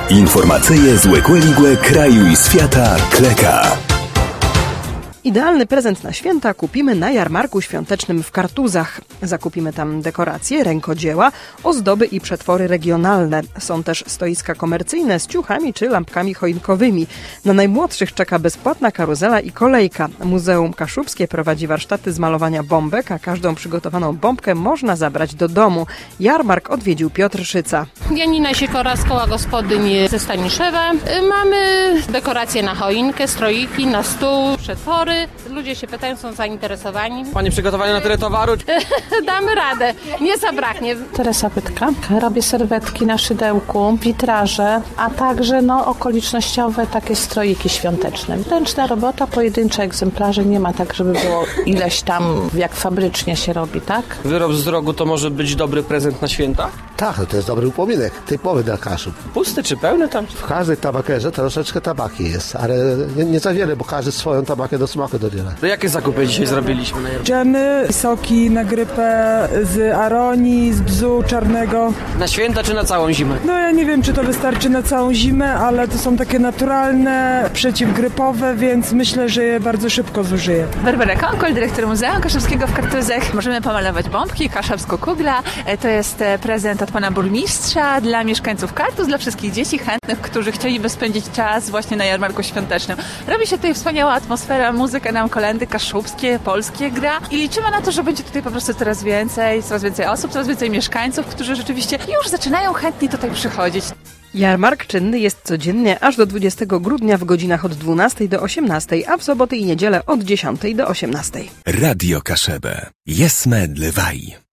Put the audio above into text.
Informacyje z Łekłe kraju i świata Kleka. Idealny prezent na święta kupimy na jarmarku świątecznym w Kartuzach. Zakupimy tam dekoracje, rękodzieła, ozdoby i przetwory regionalne. Są też stoiska komercyjne z ciuchami czy lampkami choinkowymi. Na najmłodszych czeka bezpłatna karuzela i kolejka. Muzeum Kaszubskie prowadzi warsztaty z malowania bombek, a każdą przygotowaną bombkę można zabrać do domu. Jarmark odwiedził Piotr Szyca. Janina Sikora z koła gospodyń ze Staniszewa. Mamy dekoracje na choinkę, stroiki, na stół, przetwory. Ludzie się pytają, są zainteresowani. Pani przygotowanie na tyle towaru? Damy radę, nie zabraknie. Teresa Pytka. Robię serwetki na szydełku, witraże, a także okolicznościowe takie stroiki świąteczne. Ręczna robota, pojedyncze egzemplarze, nie ma tak, żeby było ileś tam, jak fabrycznie się robi, tak? Wyrób z rogu to może być dobry prezent na święta? Tak, to jest dobry upominek, typowy dla Kaszub. Pusty czy pełny tam? W każdej tabakerze troszeczkę tabaki jest, ale nie za wiele, bo każdy swoją tabakę do smaku dobiera. To jakie zakupy dzisiaj zrobiliśmy na jarmarku? Dżemy, soki na grypę z aronii, z bzu czarnego. Na święta czy na całą zimę? No ja nie wiem, czy to wystarczy na całą zimę, ale to są takie naturalne, przeciwgrypowe, więc myślę, że je bardzo szybko zużyję. Barbara Konkol, dyrektor Muzeum Kaszubskiego w Kartuzach. Możemy pomalować bombki, kaszubsko-kugla. To jest prezent od pana burmistrza dla mieszkańców Kartuz, dla wszystkich dzieci chętnych, którzy chcieliby spędzić czas właśnie na jarmarku świątecznym. Robi się tutaj wspaniała atmosfera, muzyka nam kolędy kaszubskie, polskie gra i liczymy na to, że będzie tutaj po prostu coraz więcej osób, coraz więcej mieszkańców, którzy rzeczywiście już zaczynają chętnie tutaj przychodzić. Jarmark czynny jest codziennie aż do 20 grudnia w godzinach od 12 do 18, a w soboty i niedzielę od 10 do 18. Radio Kaszebę. Jesme dlewaj.